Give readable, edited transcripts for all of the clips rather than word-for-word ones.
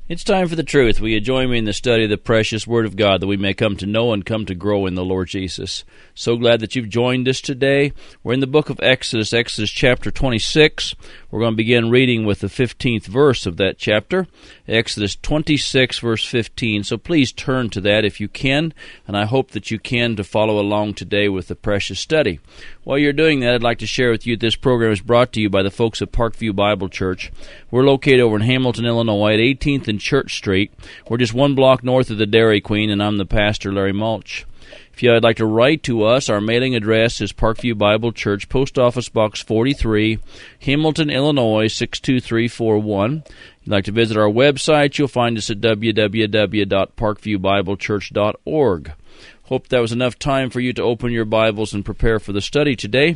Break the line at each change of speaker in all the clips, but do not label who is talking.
It's time for the truth. Will you join me in the study of the precious Word of God that we may come to know and come to grow in the Lord Jesus? So glad that you've joined us today. We're in the book of Exodus, Exodus chapter 26. We're going to begin reading with the 15th verse of that chapter, Exodus 26, verse 15. So please turn to that if you can, and I hope that you can to follow along today with the precious study. While you're doing that, I'd like to share with you this program is brought to you by the folks at Parkview Bible Church. We're located over in Hamilton, Illinois at 18th and Church Street. We're just one block north of the Dairy Queen, and I'm the pastor, Larry Mulch. If you'd like to write to us, our mailing address is Parkview Bible Church, Post Office Box 43, Hamilton, Illinois 62341. If you'd like to visit our website, you'll find us at www.parkviewbiblechurch.org. Hope that was enough time for you to open your Bibles and prepare for the study today.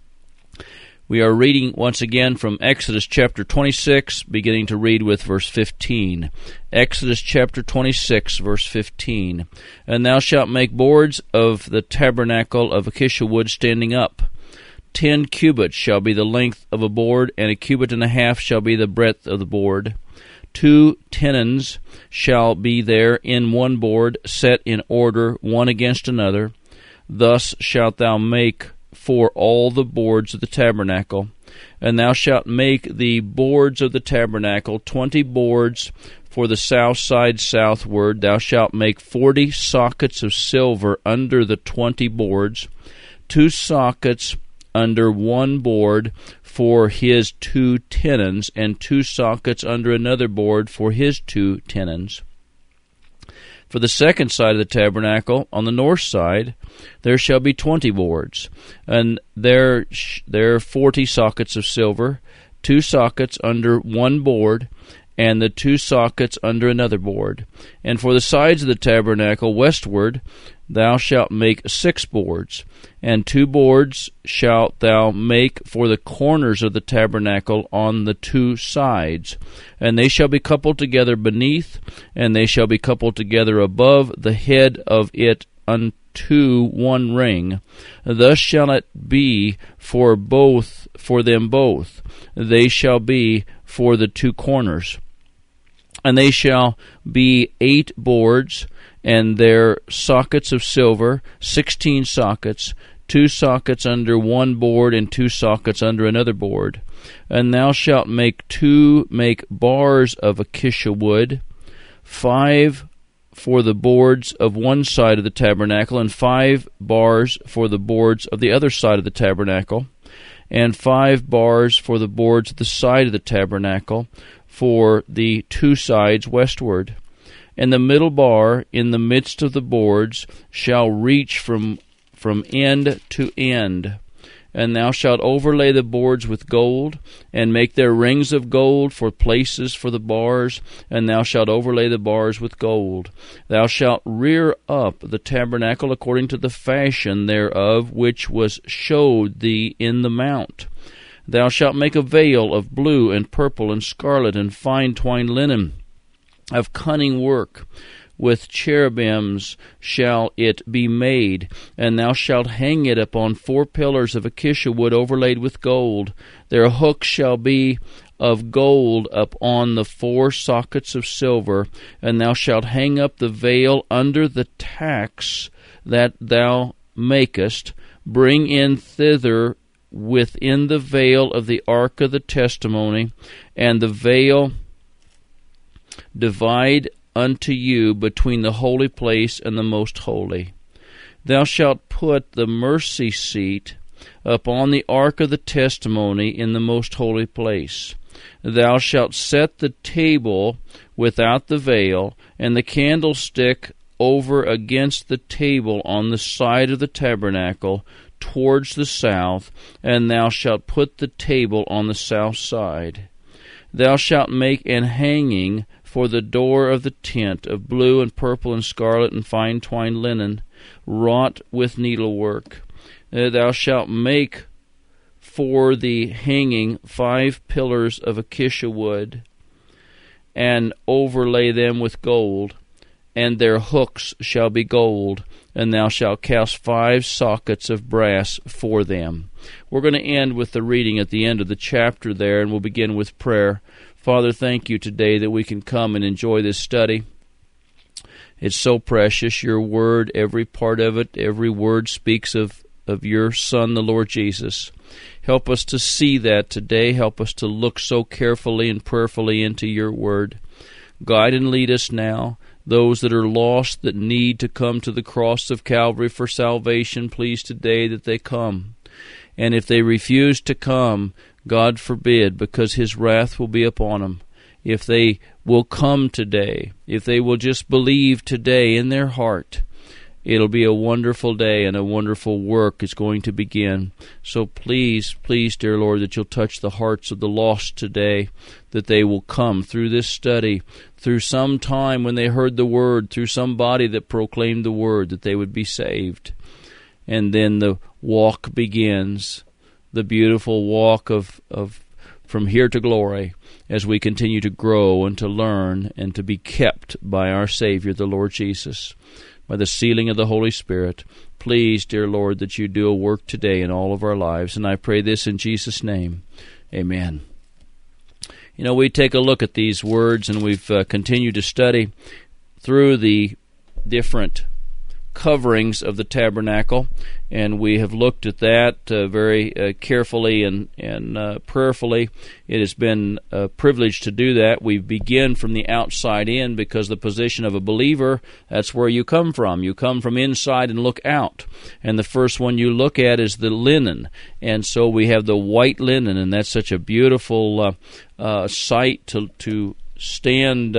We are reading once again from Exodus chapter 26, beginning to read with verse 15. Exodus chapter 26, verse 15. And thou shalt make boards of the tabernacle of acacia wood standing up. 10 cubits shall be the length of a board, and 1.5 cubits shall be the breadth of the board. 2 tenons shall be there in one board, set in order, one against another. Thus shalt thou make for all the boards of the tabernacle. And thou shalt make the boards of the tabernacle 20 boards for the south side southward. Thou shalt make 40 sockets of silver under the 20 boards, 2 sockets under one board for his 2 tenons, and 2 sockets under another board for his 2 tenons. For the second side of the tabernacle, on the north side, there shall be 20 boards, and there are 40 sockets of silver, 2 sockets under one board, and the 2 sockets under another board. And for the sides of the tabernacle westward, thou shalt make 6 boards, and 2 boards shalt thou make for the corners of the tabernacle on the 2 sides. And they shall be coupled together beneath, and they shall be coupled together above the head of it unto one ring. Thus shall it be for them both. They shall be for the 2 corners. And they shall be 8 boards, and their sockets of silver, 16 sockets, 2 sockets under one board, and 2 sockets under another board. And thou shalt make bars of acacia wood, 5 for the boards of one side of the tabernacle, and 5 bars for the boards of the other side of the tabernacle, and 5 bars for the boards of the side of the tabernacle, for the 2 sides westward. And the middle bar in the midst of the boards shall reach from end to end. And thou shalt overlay the boards with gold, and make their rings of gold for places for the bars, and thou shalt overlay the bars with gold. Thou shalt rear up the tabernacle according to the fashion thereof, which was showed thee in the mount. Thou shalt make a veil of blue and purple and scarlet and fine twined linen, of cunning work. With cherubims shall it be made, and thou shalt hang it upon 4 pillars of acacia wood overlaid with gold. Their hooks shall be of gold upon the 4 sockets of silver, and thou shalt hang up the veil under the tacks that thou makest. Bring in thither within the veil of the ark of the testimony, and the veil divide unto you between the holy place and the most holy. Thou shalt put the mercy seat upon the ark of the testimony in the most holy place. Thou shalt set the table without the veil, and the candlestick over against the table on the side of the tabernacle towards the south, and thou shalt put the table on the south side. Thou shalt make an hanging for the door of the tent of blue and purple and scarlet and fine twined linen, wrought with needlework. Thou shalt make for the hanging 5 pillars of acacia wood, and overlay them with gold, and their hooks shall be gold, and thou shalt cast 5 sockets of brass for them. We're going to end with the reading at the end of the chapter there, and we'll begin with prayer. Father, thank you today that we can come and enjoy this study. It's so precious, your word, every part of it, every word speaks of your Son, the Lord Jesus. Help us to see that today. Help us to look so carefully and prayerfully into your word. Guide and lead us now. Those that are lost, that need to come to the cross of Calvary for salvation, please today that they come. And if they refuse to come, God forbid, because his wrath will be upon them. If they will come today, if they will just believe today in their heart, it'll be a wonderful day and a wonderful work is going to begin. So please, dear Lord, that you'll touch the hearts of the lost today, that they will come through this study, through some time when they heard the word, through somebody that proclaimed the word, that they would be saved. And then the walk begins, the beautiful walk of from here to glory, as we continue to grow and to learn and to be kept by our Savior, the Lord Jesus, by the sealing of the Holy Spirit. Please, dear Lord, that you do a work today in all of our lives. And I pray this in Jesus' name. Amen. You know, we take a look at these words, and we've continued to study through the different coverings of the tabernacle, and we have looked at that very carefully and prayerfully. It has been a privilege to do that. We begin from the outside in, because the position of a believer, that's where you come from. You come from inside and look out. And the first one you look at is the linen. And so we have the white linen, and that's such a beautiful sight to stand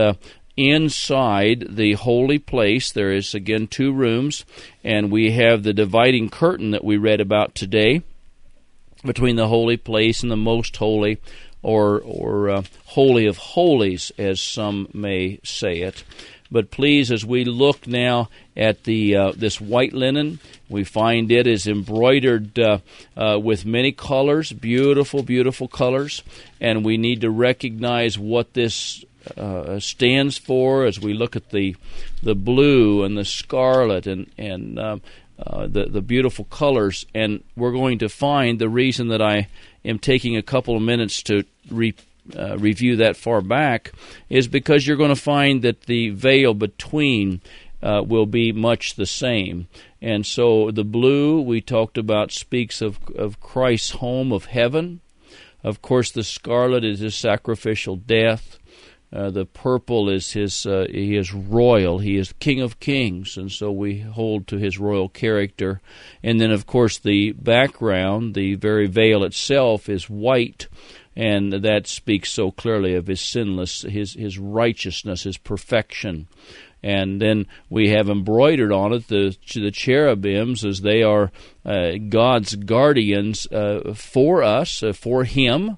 inside the holy place. There is, again, 2 rooms, and we have the dividing curtain that we read about today between the holy place and the most holy, or holy of holies, as some may say it. But please, as we look now at the this white linen, we find it is embroidered with many colors, beautiful, beautiful colors, and we need to recognize what this stands for as we look at the blue and the scarlet and the beautiful colors. And we're going to find the reason that I am taking a couple of minutes to review that far back is because you're going to find that the veil between will be much the same. And so the blue we talked about speaks of Christ's home of heaven. Of course, the scarlet is his sacrificial death. The purple is his, he is royal, he is King of Kings, and so we hold to his royal character. And then, of course, the background, the very veil itself, is white, and that speaks so clearly of his sinless, his righteousness, his perfection. And then we have embroidered on it the cherubims, as they are God's guardians for us, for him.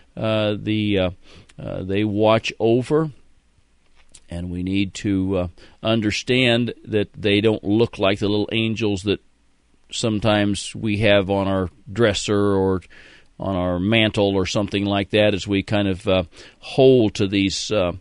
They watch over, and we need to understand that they don't look like the little angels that sometimes we have on our dresser or on our mantle or something like that, as we kind of hold to these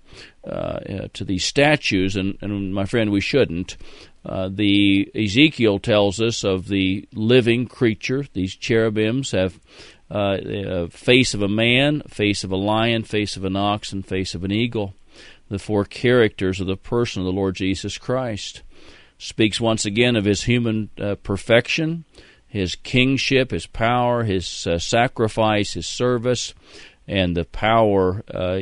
statues. And my friend, we shouldn't. The Ezekiel tells us of the living creature. These cherubims have face of a man, face of a lion, face of an ox, and face of an eagle. The 4 characters of the person of the Lord Jesus Christ. Speaks once again of his human perfection, his kingship, his power, his sacrifice, his service, and the power.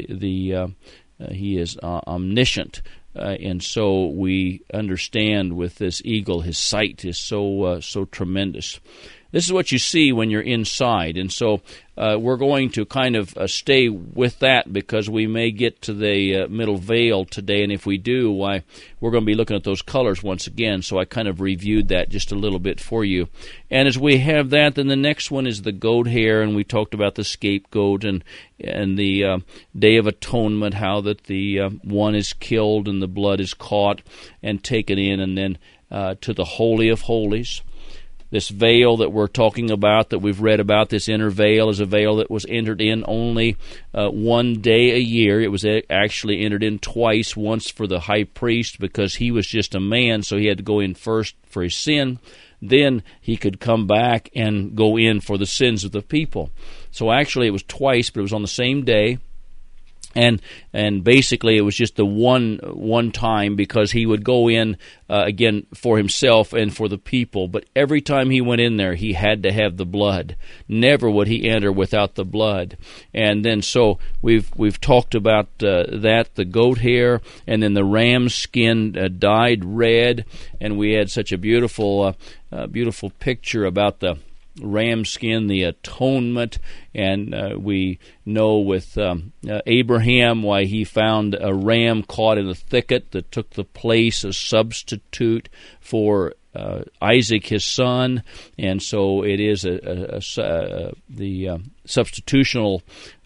He is omniscient. And so we understand with this eagle, his sight is so tremendous. This is what you see when you're inside, and so we're going to kind of stay with that, because we may get to the middle veil today, and if we do, why, we're going to be looking at those colors once again, so I kind of reviewed that just a little bit for you. And as we have that, then the next one is the goat hair, and we talked about the scapegoat and the Day of Atonement, how that the one is killed and the blood is caught and taken in, and then to the Holy of Holies. This veil that we're talking about, that we've read about, this inner veil, is a veil that was entered in only one day a year. It was actually entered in twice, once for the high priest because he was just a man, so he had to go in first for his sin. Then he could come back and go in for the sins of the people. So actually it was twice, but it was on the same day. And basically it was just the one time, because he would go in again for himself and for the people. But every time he went in there, he had to have the blood. Never would he enter without the blood. And then so we've talked about that, the goat hair, and then the ram skin dyed red, and we had such a beautiful picture about the ram skin, the atonement, and we know with Abraham why he found a ram caught in a thicket that took the place, a substitute for Isaac his son, and so it is the substitutional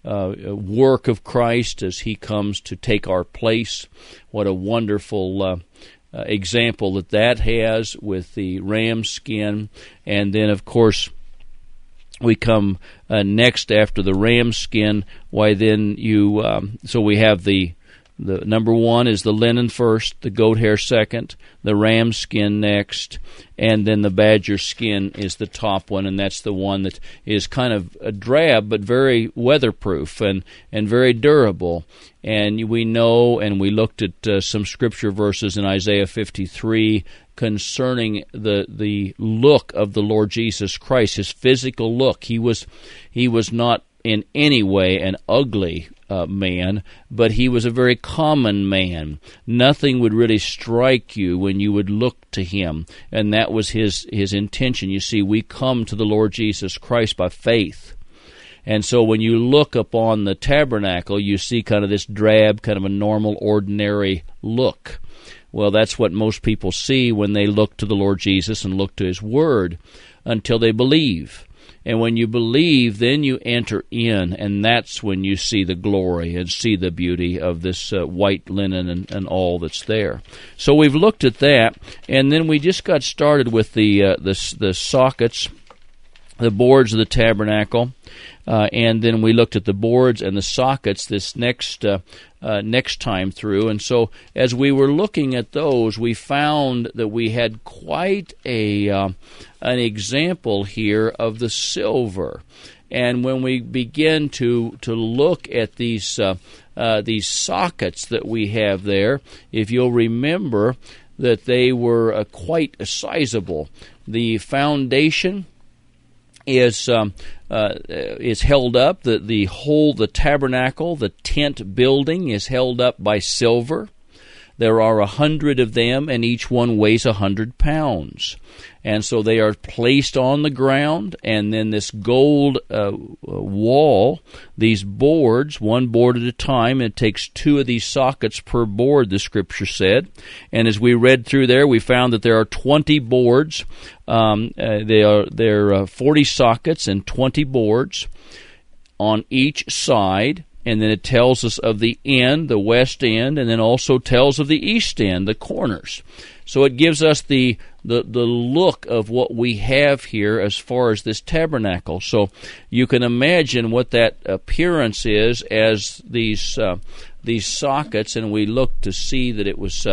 work of Christ as he comes to take our place. What a wonderful example that has with the ram skin. And then of course we come next after the ram skin. Why then so we have the number one is the linen first, the goat hair second, the ram skin next, and then the badger skin is the top one, and that's the one that is kind of a drab but very weatherproof and very durable. And we know, and we looked at some scripture verses in Isaiah 53 concerning the look of the Lord Jesus Christ, his physical look. He was not in any way an ugly man, but he was a very common man. Nothing would really strike you when you would look to him, and that was his intention. You see, we come to the Lord Jesus Christ by faith. And so when you look upon the tabernacle, you see kind of this drab, kind of a normal, ordinary look. Well, that's what most people see when they look to the Lord Jesus and look to his word, until they believe. And when you believe, then you enter in, and that's when you see the glory and see the beauty of this white linen and all that's there. So we've looked at that, and then we just got started with the sockets, the boards of the tabernacle, and then we looked at the boards and the sockets this next time through. And so as we were looking at those, we found that we had quite an example here of the silver. And when we begin to look at these sockets that we have there, if you'll remember that they were quite sizable. The foundation is held up. The tabernacle, the tent building, is held up by silver. There are 100 of them, and each one weighs 100 pounds. And so they are placed on the ground, and then this gold wall, these boards, one board at a time, it takes 2 of these sockets per board, the Scripture said. And as we read through there, we found that there are 20 boards. There are 40 sockets and 20 boards on each side. And then it tells us of the end, the west end, and then also tells of the east end, the corners. So it gives us the look of what we have here as far as this tabernacle. So you can imagine what that appearance is as these sockets, and we look to see that it was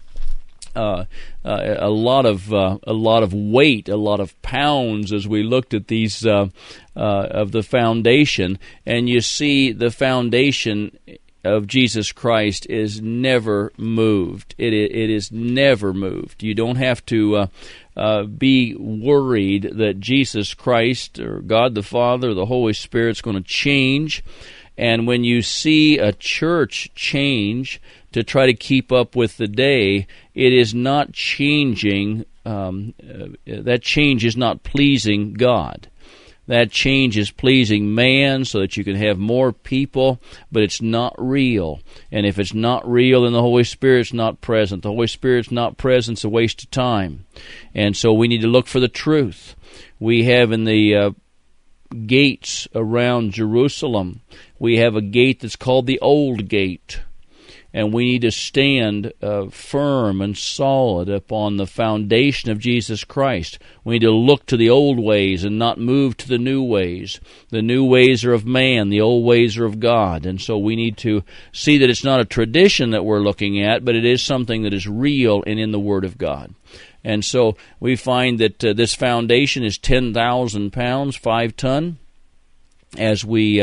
a lot of weight, a lot of pounds as we looked at these of the foundation. And you see the foundation of Jesus Christ is never moved. It is never moved. You don't have to be worried that Jesus Christ or God the Father or the Holy Spirit is going to change. And when you see a church change to try to keep up with the day, it is not changing. That change is not pleasing God. That change is pleasing man so that you can have more people, but it's not real. And if it's not real, then the Holy Spirit's not present. The Holy Spirit's not present, it's a waste of time. And so we need to look for the truth. We have in the gates around Jerusalem, we have a gate that's called the Old Gate. And we need to stand firm and solid upon the foundation of Jesus Christ. We need to look to the old ways and not move to the new ways. The new ways are of man, the old ways are of God. And so we need to see that it's not a tradition that we're looking at, but it is something that is real and in the Word of God. And so we find that this foundation is 10,000 pounds, 5 ton. As we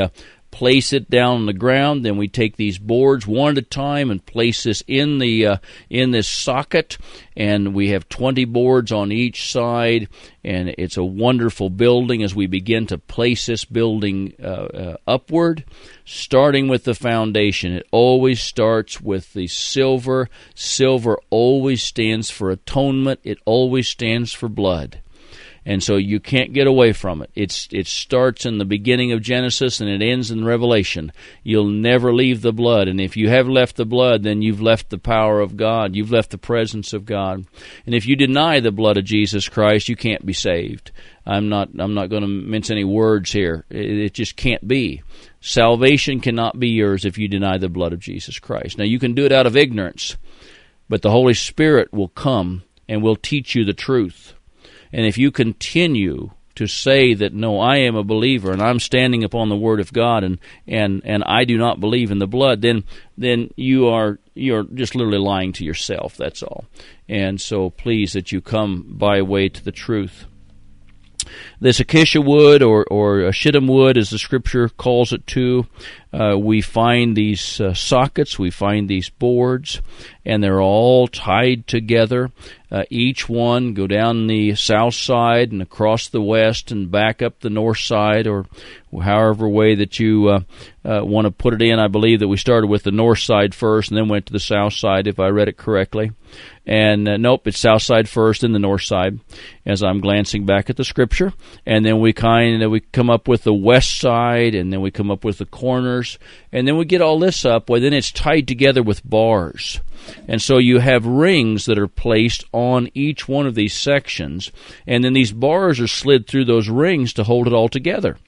place it down on the ground. Then we take these boards one at a time and place this in this socket, and we have 20 boards on each side, and it's a wonderful building as we begin to place this building upward, starting with the foundation. It always starts with the silver. Silver always stands for atonement. It always stands for blood. And so you can't get away from it. It starts in the beginning of Genesis and it ends in Revelation. You'll never leave the blood. And if you have left the blood, then you've left the power of God. You've left the presence of God. And if you deny the blood of Jesus Christ, you can't be saved. I'm not going to mince any words here. It just can't be. Salvation cannot be yours if you deny the blood of Jesus Christ. Now, you can do it out of ignorance, but the Holy Spirit will come and will teach you the truth. And if you continue to say that, no, I am a believer and I'm standing upon the Word of God and I do not believe in the blood, then you're just literally lying to yourself, that's all. And so please that you come by way to the truth. This acacia wood or shittim wood, as the Scripture calls it too, we find these sockets, we find these boards, and they're all tied together. Each one go down the south side and across the west and back up the north side, or however way that you want to put it in. I believe that we started with the north side first and then went to the south side, if I read it correctly. And nope, it's south side first and the north side, as I'm glancing back at the Scripture. And then we come up with the west side, and then we come up with the corners, and then we get all this up. Well, then it's tied together with bars. And so you have rings that are placed on each one of these sections, and then these bars are slid through those rings to hold it all together.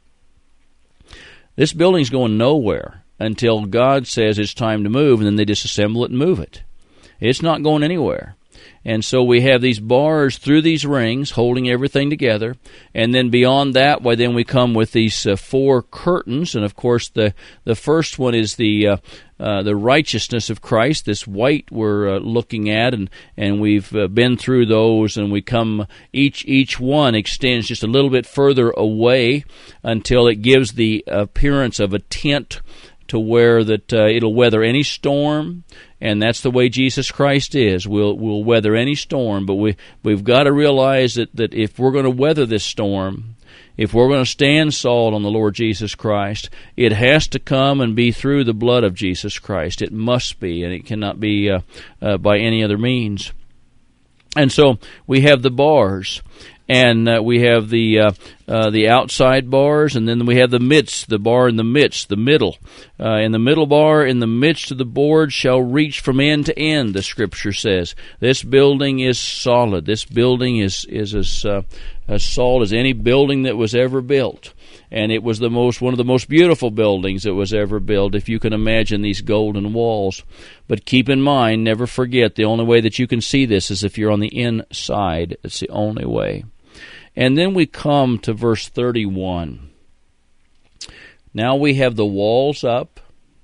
This building's going nowhere until God says it's time to move, and then they disassemble it and move it. It's not going anywhere. And so we have these bars through these rings holding everything together. And then beyond that, then we come with these 4 curtains. And of course, the first one is the righteousness of Christ, this white we're looking at, and we've been through those, and we come, each one extends just a little bit further away until it gives the appearance of a tent to where that it'll weather any storm. And that's the way Jesus Christ is. We'll weather any storm, but we've got to realize that if we're going to weather this storm, if we're going to stand solid on the Lord Jesus Christ, it has to come and be through the blood of Jesus Christ. It must be, and it cannot be by any other means. And so we have the bars, and we have the outside bars, and then we have the bar in the midst, the middle. And the middle bar in the midst of the board shall reach from end to end, the Scripture says. This building is solid. This building is as solid as any building that was ever built. And it was one of the most beautiful buildings that was ever built, if you can imagine these golden walls. But keep in mind, never forget, the only way that you can see this is if you're on the inside. It's the only way. And then we come to verse 31. Now we have the walls up.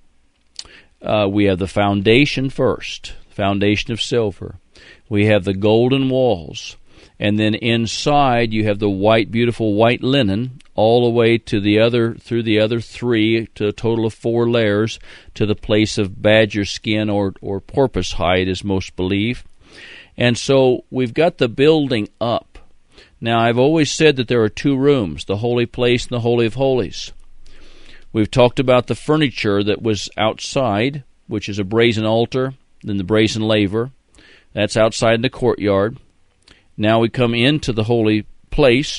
We have the foundation first, foundation of silver. We have the golden walls. And then inside you have the beautiful white linen, all the way to through the other 3, to a total of 4 layers, to the place of badger skin or porpoise hide, as most believe. And so we've got the building up. Now, I've always said that there are 2 rooms, the holy place and the Holy of Holies. We've talked about the furniture that was outside, which is a brazen altar, then the brazen laver. That's outside in the courtyard. Now we come into the holy place.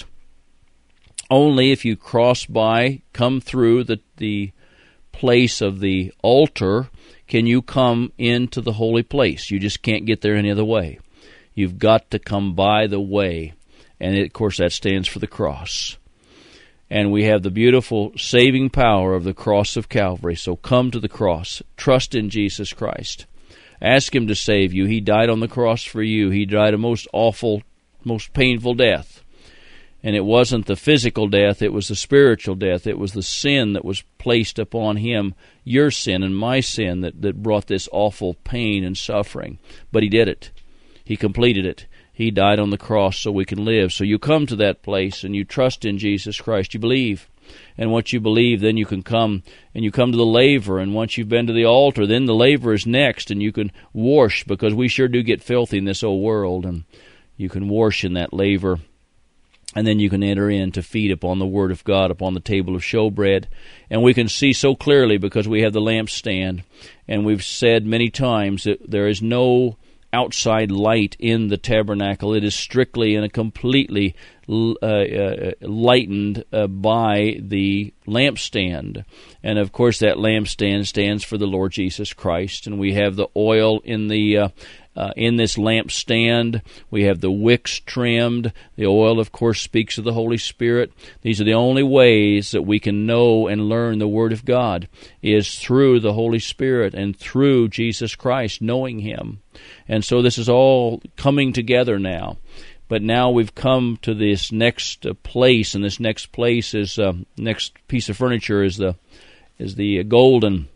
Only if you come through the place of the altar, can you come into the holy place. You just can't get there any other way. You've got to come by the way. And of course, that stands for the cross. And we have the beautiful saving power of the cross of Calvary. So come to the cross. Trust in Jesus Christ. Ask Him to save you. He died on the cross for you. He died a most awful, most painful death. And it wasn't the physical death, it was the spiritual death. It was the sin that was placed upon Him, your sin and my sin, that brought this awful pain and suffering. But He did it. He completed it. He died on the cross so we can live. So you come to that place and you trust in Jesus Christ. You believe. And once you believe, then you can come, and you come to the laver, and once you've been to the altar, then the laver is next, and you can wash, because we sure do get filthy in this old world, and you can wash in that laver, and then you can enter in to feed upon the Word of God, upon the table of showbread. And we can see so clearly because we have the lampstand, and we've said many times that there is no outside light in the tabernacle. It is strictly and completely lightened by the lampstand. And of course that lampstand stands for the Lord Jesus Christ, and we have the oil in the in this lampstand. We have the wicks trimmed. The oil, of course, speaks of the Holy Spirit. These are the only ways that we can know and learn the Word of God, is through the Holy Spirit and through Jesus Christ, knowing Him. And so this is all coming together now. But now we've come to this next place, and this next place is next piece of furniture is the golden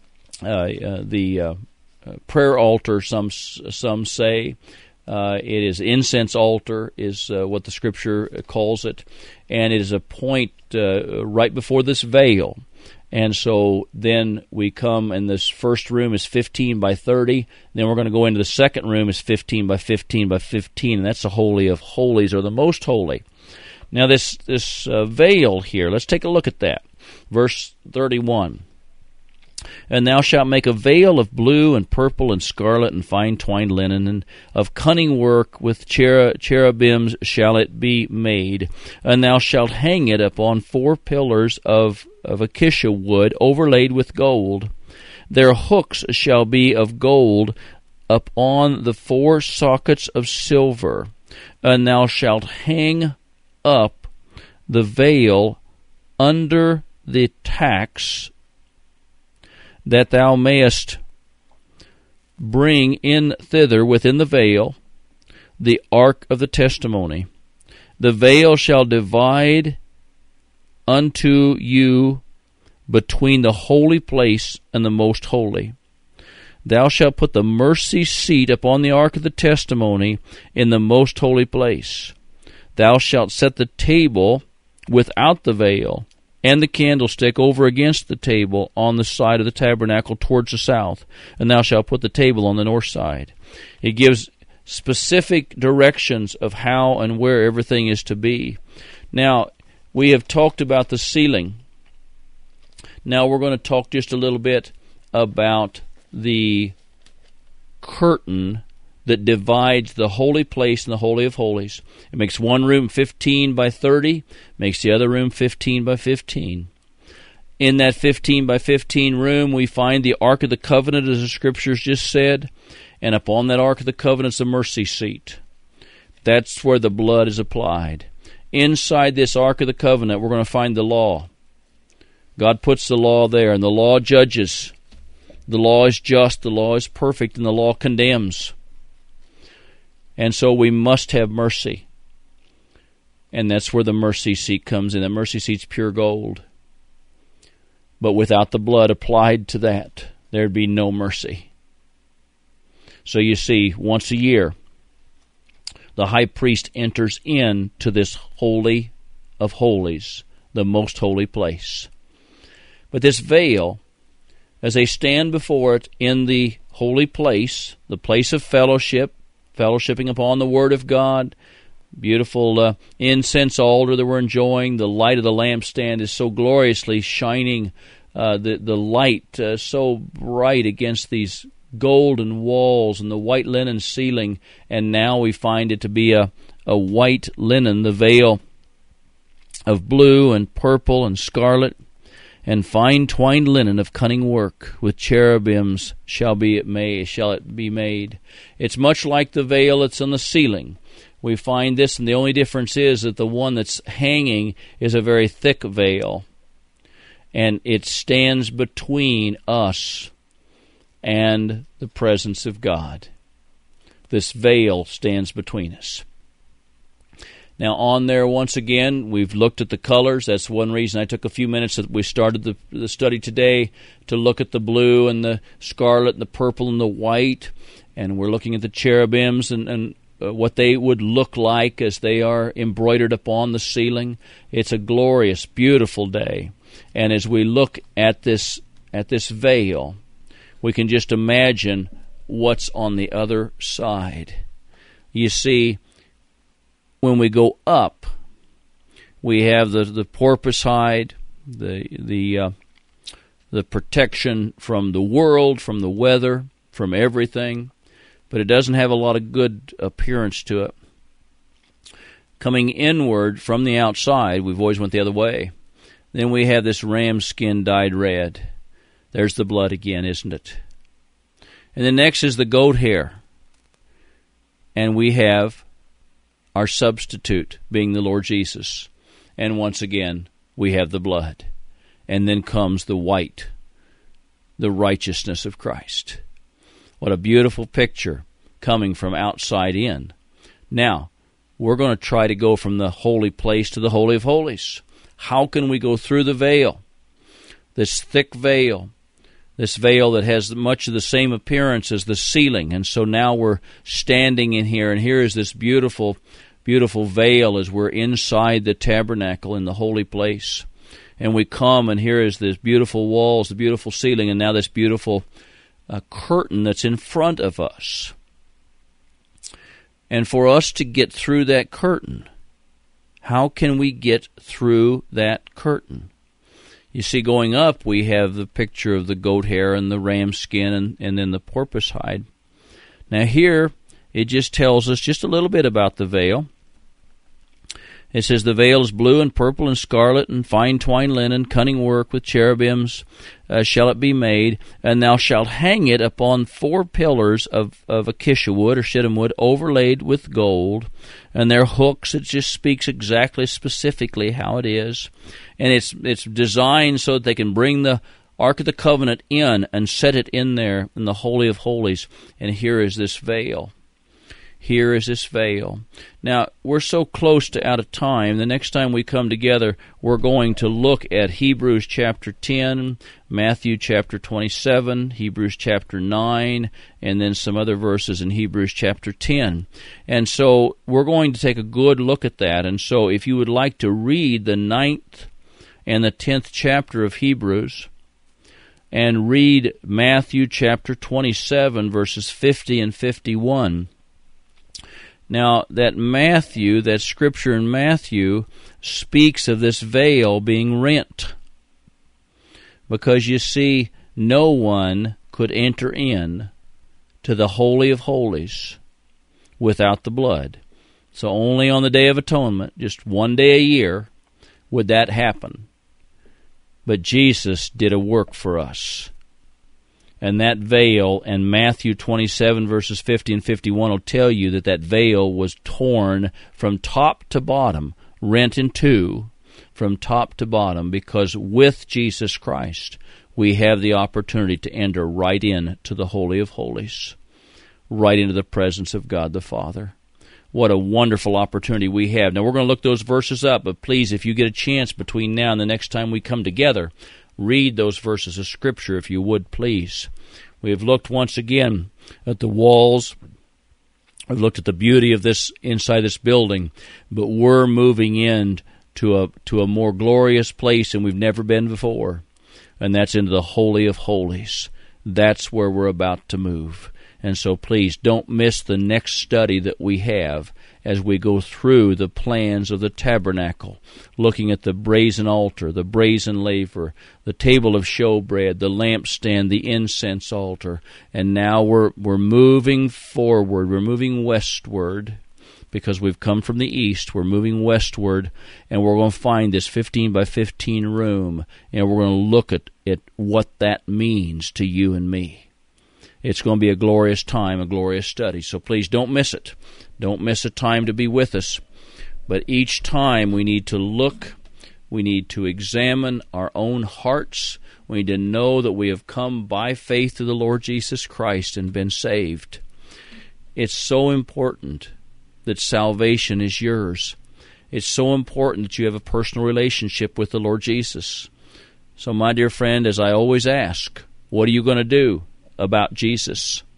prayer altar. Some say it is incense altar is what the Scripture calls it, and it is a point right before this veil. And so then we come, and this first room is 15 by 30. Then we're going to go into the second room, is 15 by 15 by 15, and that's the Holy of Holies, or the Most Holy. Now this veil here, let's take a look at that. Verse 31. And thou shalt make a veil of blue and purple and scarlet and fine twined linen, and of cunning work with cherubims shall it be made. And thou shalt hang it upon 4 pillars of acacia wood overlaid with gold. Their hooks shall be of gold upon the 4 sockets of silver. And thou shalt hang up the veil under the tacks, that thou mayest bring in thither within the veil the ark of the testimony. The veil shall divide unto you between the holy place and the most holy. Thou shalt put the mercy seat upon the ark of the testimony in the most holy place. Thou shalt set the table without the veil, and the candlestick over against the table on the side of the tabernacle towards the south, and thou shalt put the table on the north side. It gives specific directions of how and where everything is to be. Now, we have talked about the ceiling. Now we're going to talk just a little bit about the curtain that divides the holy place and the Holy of Holies. It makes one room 15 by 30, makes the other room 15 by 15. In that 15 by 15 room, we find the Ark of the Covenant, as the Scriptures just said, and upon that Ark of the Covenant is the mercy seat. That's where the blood is applied. Inside this Ark of the Covenant, we're going to find the law. God puts the law there, and the law judges. The law is just, the law is perfect, and the law condemns. And so we must have mercy. And that's where the mercy seat comes in. The mercy seat's pure gold. But without the blood applied to that, there'd be no mercy. So you see, once a year, the high priest enters into this Holy of Holies, the most holy place. But this veil, as they stand before it in the holy place, the place of fellowship, fellowshipping upon the Word of God, beautiful incense altar that we're enjoying, the light of the lampstand is so gloriously shining, the light so bright against these golden walls and the white linen ceiling, and now we find it to be a white linen, the veil of blue and purple and scarlet, and fine twined linen of cunning work, with cherubims shall it be made. It's much like the veil that's on the ceiling. We find this, and the only difference is that the one that's hanging is a very thick veil, and it stands between us and the presence of God. This veil stands between us. Now on there, once again, we've looked at the colors. That's one reason I took a few minutes that we started the study today to look at the blue and the scarlet and the purple and the white. And we're looking at the cherubims and what they would look like as they are embroidered upon the ceiling. It's a glorious, beautiful day. And as we look at this veil, we can just imagine what's on the other side. You see, when we go up, we have the porpoise hide, the protection from the world, from the weather, from everything, but it doesn't have a lot of good appearance to it. Coming inward from the outside, we've always went the other way. Then we have this ram skin dyed red. There's the blood again, isn't it? And then next is the goat hair. And we have our substitute being the Lord Jesus. And once again, we have the blood. And then comes the white, the righteousness of Christ. What a beautiful picture coming from outside in. Now, we're going to try to go from the holy place to the Holy of Holies. How can we go through the veil? This thick veil. This veil that has much of the same appearance as the ceiling. And so now we're standing in here, and here is this beautiful, beautiful veil as we're inside the tabernacle in the holy place. And we come, and here is this beautiful walls, the beautiful ceiling, and now this beautiful curtain that's in front of us. And for us to get through that curtain, how can we get through that curtain? You see, going up, we have the picture of the goat hair and the ram skin and then the porpoise hide. Now here, it just tells us just a little bit about the veil. It says, the veil is blue and purple and scarlet and fine twined linen, cunning work with cherubims shall it be made, and thou shalt hang it upon 4 pillars of acacia wood or shittim wood overlaid with gold, and their hooks. It just speaks exactly, specifically how it is. And it's designed so that they can bring the Ark of the Covenant in and set it in there in the Holy of Holies. And here is this veil. Here is this veil. Now, we're so close to out of time. The next time we come together, we're going to look at Hebrews chapter 10, Matthew chapter 27, Hebrews chapter 9, and then some other verses in Hebrews chapter 10. And so we're going to take a good look at that. And so if you would like to read the 9th and the 10th chapter of Hebrews, and read Matthew chapter 27, verses 50 and 51, now, that scripture in Matthew speaks of this veil being rent. Because you see, no one could enter in to the Holy of Holies without the blood. So only on the Day of Atonement, just one day a year, would that happen. But Jesus did a work for us. And that veil, and Matthew 27, verses 50 and 51 will tell you that veil was torn from top to bottom, rent in two from top to bottom, because with Jesus Christ we have the opportunity to enter right in to the Holy of Holies, right into the presence of God the Father. What a wonderful opportunity we have. Now, we're going to look those verses up, but please, if you get a chance between now and the next time we come together, read those verses of Scripture, if you would, please. We have looked once again at the walls. We've looked at the beauty of this inside this building, but we're moving in to a more glorious place than we've never been before, and that's into the Holy of Holies. That's where we're about to move. And so please don't miss the next study that we have as we go through the plans of the tabernacle, looking at the brazen altar, the brazen laver, the table of showbread, the lampstand, the incense altar. And now we're moving forward. We're moving westward because we've come from the east. We're moving westward, and we're going to find this 15 by 15 room, and we're going to look at what that means to you and me. It's going to be a glorious time, a glorious study. So please don't miss it. Don't miss a time to be with us. But each time we need to look, we need to examine our own hearts. We need to know that we have come by faith to the Lord Jesus Christ and been saved. It's so important that salvation is yours. It's so important that you have a personal relationship with the Lord Jesus. So my dear friend, as I always ask, what are you going to do about Jesus?